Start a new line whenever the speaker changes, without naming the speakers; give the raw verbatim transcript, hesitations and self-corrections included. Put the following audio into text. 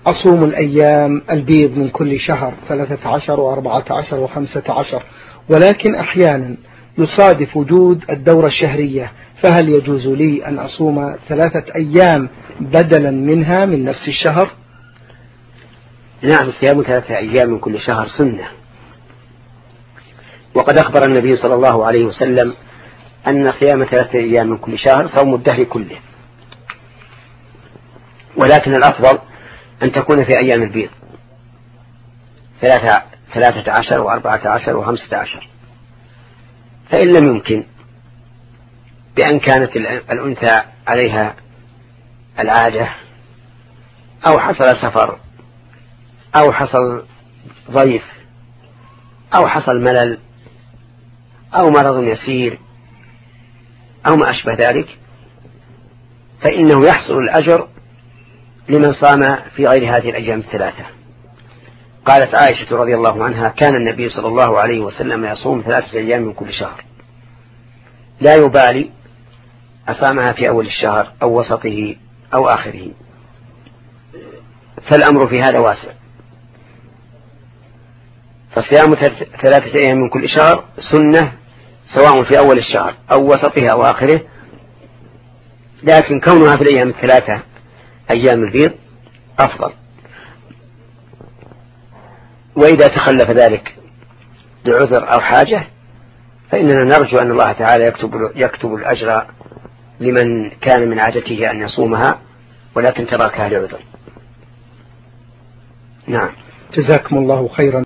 أصوم الأيام البيض من كل شهر ثلاثة عشر وأربعة عشر وخمسة عشر، ولكن أحيانا يصادف وجود الدورة الشهرية، فهل يجوز لي أن أصوم ثلاثة أيام بدلا منها من نفس الشهر؟
نعم، صيام ثلاثة أيام من كل شهر سنة، وقد أخبر النبي صلى الله عليه وسلم أن صيام ثلاثة أيام من كل شهر صوم الدهر كله، ولكن الأفضل أن تكون في أيام البيض ثلاثة, ثلاثة عشر وأربعة عشر وخمسة عشر. فإن لم يمكن بأن كانت الأنثى عليها العادة أو حصل سفر أو حصل ضيف أو حصل ملل أو مرض يسير أو ما أشبه ذلك، فإنه يحصل الأجر لمن صام في غير هذه الأيام الثلاثة. قالت عائشة رضي الله عنها: كان النبي صلى الله عليه وسلم يصوم ثلاثة أيام من كل شهر، لا يبالي أصامها في أول الشهر أو وسطه أو آخره، فالأمر في هذا واسع. فصيام ثلاثة أيام من كل شهر سنة سواء في أول الشهر أو وسطه أو آخره، لكن كونها في الأيام الثلاثة أيام البيض أفضل. وإذا تخلف ذلك لعذر أو حاجة فإننا نرجو أن الله تعالى يكتب, يكتب الأجر لمن كان من عادته أن يصومها ولكن تركها لعذر. نعم.
جزاكم الله خيرا.